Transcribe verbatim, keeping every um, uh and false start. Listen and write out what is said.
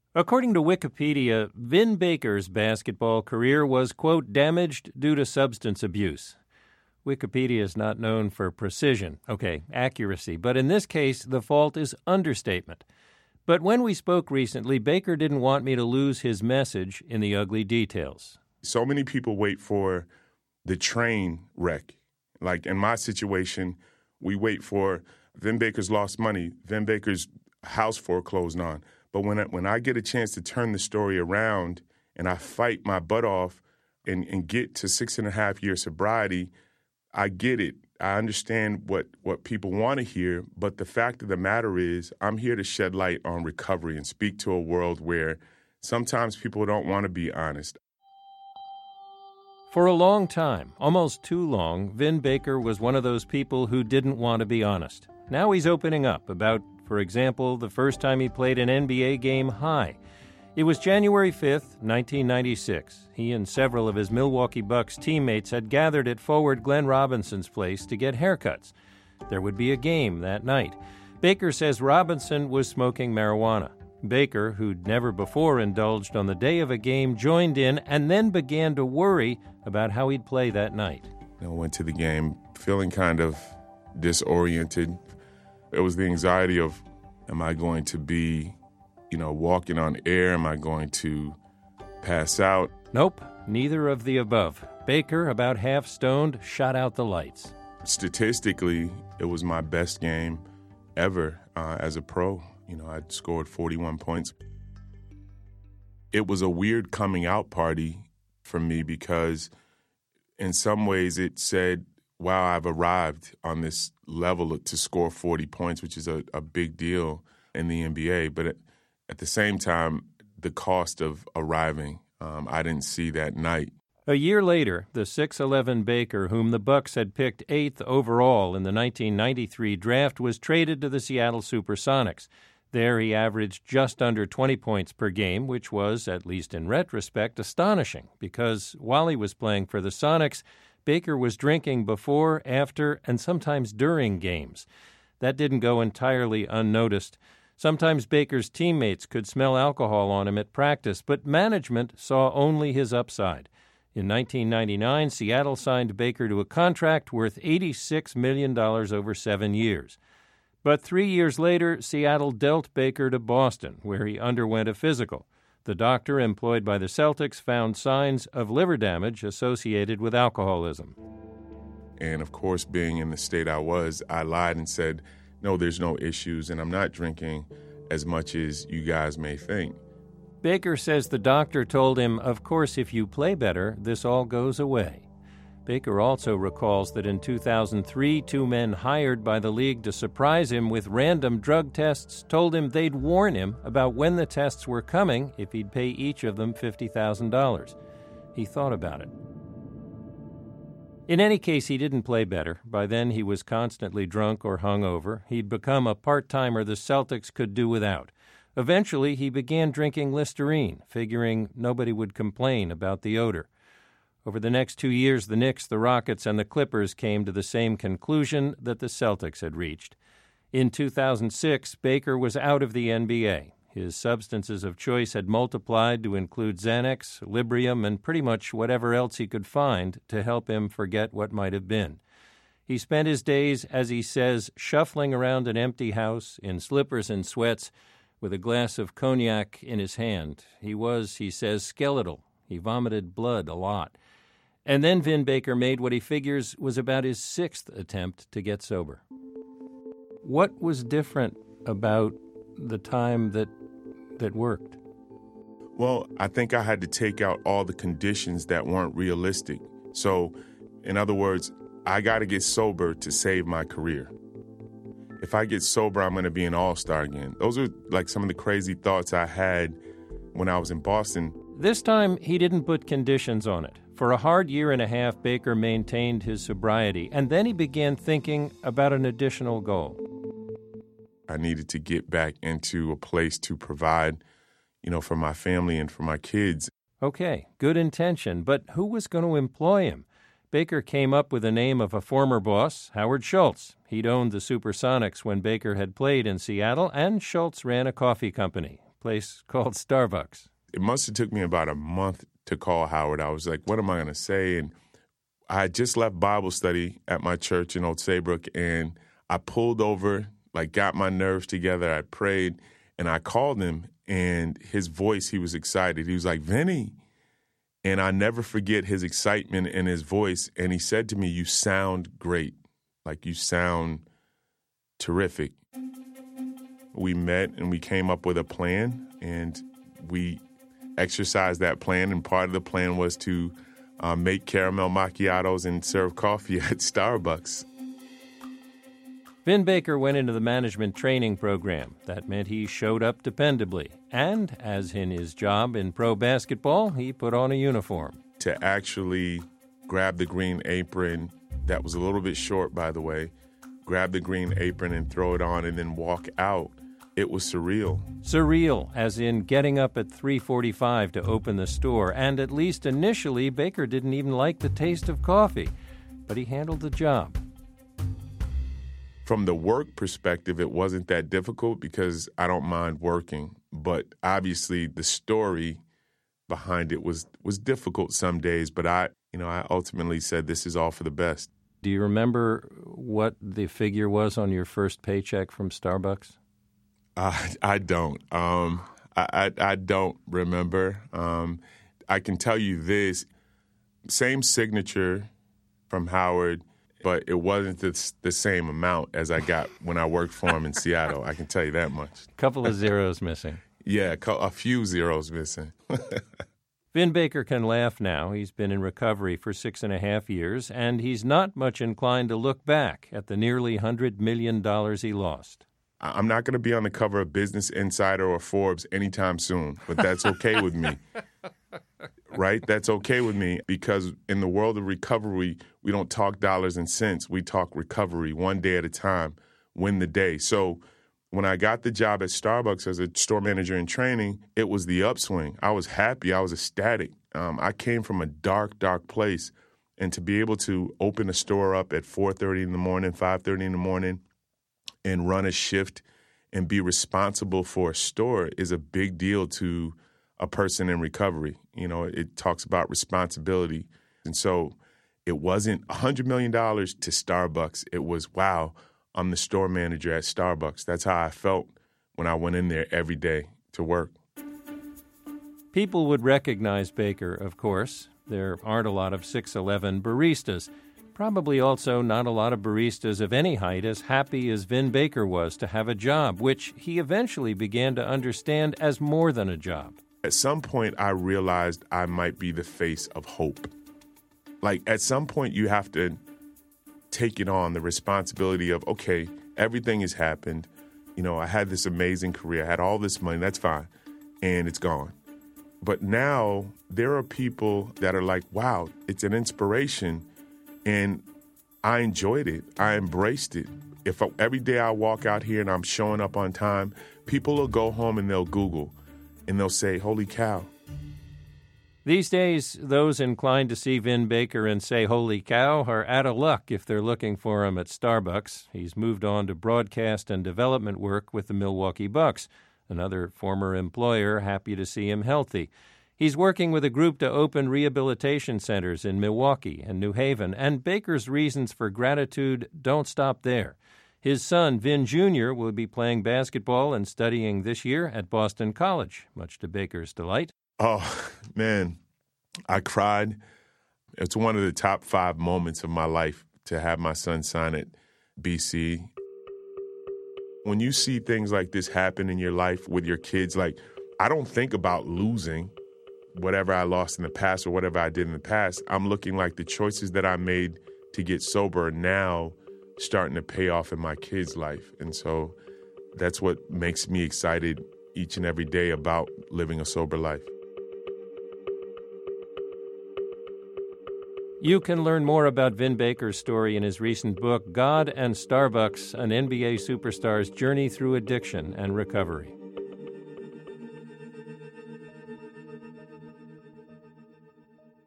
According to Wikipedia, Vin Baker's basketball career was, quote, damaged due to substance abuse. Wikipedia is not known for precision, okay, accuracy, but in this case, the fault is understatement. But when we spoke recently, Baker didn't want me to lose his message in the ugly details. So many people wait for the train wreck. Like in my situation, we wait for Vin Baker's lost money, Vin Baker's house foreclosed on. But when I, when I get a chance to turn the story around and I fight my butt off and, and get to six and a half year sobriety, I get it. I understand what, what people want to hear, but the fact of the matter is I'm here to shed light on recovery and speak to a world where sometimes people don't want to be honest. For a long time, almost too long, Vin Baker was one of those people who didn't want to be honest. Now he's opening up about, for example, the first time he played an N B A game high. It was January fifth, nineteen ninety-six. He and several of his Milwaukee Bucks teammates had gathered at forward Glenn Robinson's place to get haircuts. There would be a game that night. Baker says Robinson was smoking marijuana. Baker, who'd never before indulged on the day of a game, joined in and then began to worry about how he'd play that night. I went to the game feeling kind of disoriented. It was the anxiety of, am I going to be, you know, walking on air? Am I going to pass out? Nope, neither of the above. Baker, about half stoned, shot out the lights. Statistically, it was my best game ever uh, as a pro. You know, I scored forty-one points. It was a weird coming out party for me because in some ways it said, wow, I've arrived on this level to score forty points, which is a, a big deal in the N B A. But at, at the same time, the cost of arriving, um, I didn't see that night. A year later, the six eleven Baker, whom the Bucks had picked eighth overall in the nineteen ninety-three draft, was traded to the Seattle Supersonics. There he averaged just under twenty points per game, which was, at least in retrospect, astonishing, because while he was playing for the Sonics, Baker was drinking before, after, and sometimes during games. That didn't go entirely unnoticed. Sometimes Baker's teammates could smell alcohol on him at practice, but management saw only his upside. In nineteen ninety-nine, Seattle signed Baker to a contract worth eighty-six million dollars over seven years. But three years later, Seattle dealt Baker to Boston, where he underwent a physical. The doctor employed by the Celtics found signs of liver damage associated with alcoholism. And of course, being in the state I was, I lied and said, no, there's no issues, and I'm not drinking as much as you guys may think. Baker says the doctor told him, of course, if you play better, this all goes away. Baker also recalls that in two thousand three, two men hired by the league to surprise him with random drug tests told him they'd warn him about when the tests were coming if he'd pay each of them fifty thousand dollars. He thought about it. In any case, he didn't play better. By then, he was constantly drunk or hungover. He'd become a part-timer the Celtics could do without. Eventually, he began drinking Listerine, figuring nobody would complain about the odor. Over the next two years, the Knicks, the Rockets, and the Clippers came to the same conclusion that the Celtics had reached. In two thousand six, Baker was out of the N B A. His substances of choice had multiplied to include Xanax, Librium, and pretty much whatever else he could find to help him forget what might have been. He spent his days, as he says, shuffling around an empty house in slippers and sweats with a glass of cognac in his hand. He was, he says, skeletal. He vomited blood a lot. And then Vin Baker made what he figures was about his sixth attempt to get sober. What was different about the time that that worked? Well, I think I had to take out all the conditions that weren't realistic. So, in other words, I got to get sober to save my career. If I get sober, I'm going to be an all-star again. Those are like some of the crazy thoughts I had when I was in Boston. This time, he didn't put conditions on it. For a hard year and a half, Baker maintained his sobriety, and then he began thinking about an additional goal. I needed to get back into a place to provide, you know, for my family and for my kids. Okay, good intention, but who was going to employ him? Baker came up with the name of a former boss, Howard Schultz. He'd owned the Supersonics when Baker had played in Seattle, and Schultz ran a coffee company. place called Starbucks. It must have took me about a month to call Howard. I was like, what am I going to say? And I had just left Bible study at my church in Old Saybrook, and I pulled over, like got my nerves together. I prayed, and I called him, and his voice, he was excited. He was like, Vinny. And I never forget his excitement in his voice. And he said to me, you sound great. Like, you sound terrific. We met and we came up with a plan, and we exercised that plan. And part of the plan was to uh, make caramel macchiatos and serve coffee at Starbucks. Vin Baker went into the management training program. That meant he showed up dependably. And, as in his job in pro basketball, he put on a uniform. To actually grab the green apron, that was a little bit short, by the way, grab the green apron and throw it on and then walk out, it was surreal. Surreal, as in getting up at three forty-five to open the store. And at least initially, Baker didn't even like the taste of coffee. But he handled the job. From the work perspective, it wasn't that difficult because I don't mind working. But obviously, the story behind it was was difficult some days. But I, you know, I ultimately said this is all for the best. Do you remember what the figure was on your first paycheck from Starbucks? I, I don't. Um, I, I I don't remember. Um, I can tell you this: same signature from Howard. But it wasn't the, the same amount as I got when I worked for him in Seattle. I can tell you that much. A couple of zeros missing. Yeah, a few zeros missing. Vin Baker can laugh now. He's been in recovery for six and a half years, and he's not much inclined to look back at the nearly one hundred million dollars he lost. I'm not going to be on the cover of Business Insider or Forbes anytime soon, but that's okay with me. Right? That's okay with me because in the world of recovery, we don't talk dollars and cents. We talk recovery one day at a time, win the day. So when I got the job at Starbucks as a store manager in training, it was the upswing. I was happy. I was ecstatic. Um, I came from a dark, dark place. And to be able to open a store up at four thirty in the morning, five thirty in the morning, and run a shift and be responsible for a store is a big deal to a person in recovery. You know, it talks about responsibility. And so it wasn't one hundred million dollars to Starbucks. It was, wow, I'm the store manager at Starbucks. That's how I felt when I went in there every day to work. People would recognize Baker, of course. There aren't a lot of six eleven baristas. Probably also not a lot of baristas of any height as happy as Vin Baker was to have a job, which he eventually began to understand as more than a job. At some point, I realized I might be the face of hope. Like, at some point, you have to take it on, the responsibility of, okay, everything has happened. You know, I had this amazing career. I had all this money. That's fine. And it's gone. But now there are people that are like, wow, it's an inspiration. And I enjoyed it. I embraced it. If I, every day I walk out here and I'm showing up on time, people will go home and they'll Google. And they'll say, holy cow. These days, those inclined to see Vin Baker and say holy cow are out of luck if they're looking for him at Starbucks. He's moved on to broadcast and development work with the Milwaukee Bucks, another former employer happy to see him healthy. He's working with a group to open rehabilitation centers in Milwaukee and New Haven, and Baker's reasons for gratitude don't stop there. His son, Vin Junior, will be playing basketball and studying this year at Boston College, much to Baker's delight. Oh, man, I cried. It's one of the top five moments of my life to have my son sign at B C. When you see things like this happen in your life with your kids, like, I don't think about losing whatever I lost in the past or whatever I did in the past. I'm looking like the choices that I made to get sober are now starting to pay off in my kids' life. And so that's what makes me excited each and every day about living a sober life. You can learn more about Vin Baker's story in his recent book, God and Starbucks, an N B A superstar's journey through addiction and recovery.